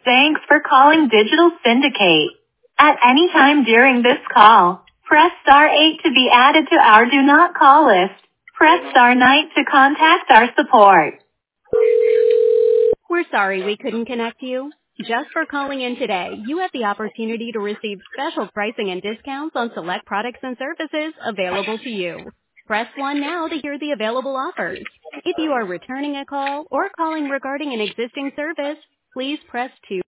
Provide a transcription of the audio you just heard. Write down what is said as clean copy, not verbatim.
Thanks for calling Digital Syndicate. At any time during this call, press star 8 to be added to our do not call list. Press star 9 to contact our support. We're sorry we couldn't connect you. Just for calling in today, you have the opportunity to receive special pricing and discounts on select products and services available to you. Press 1 now to hear the available offers. If you are returning a call or calling regarding an existing service, please press 2.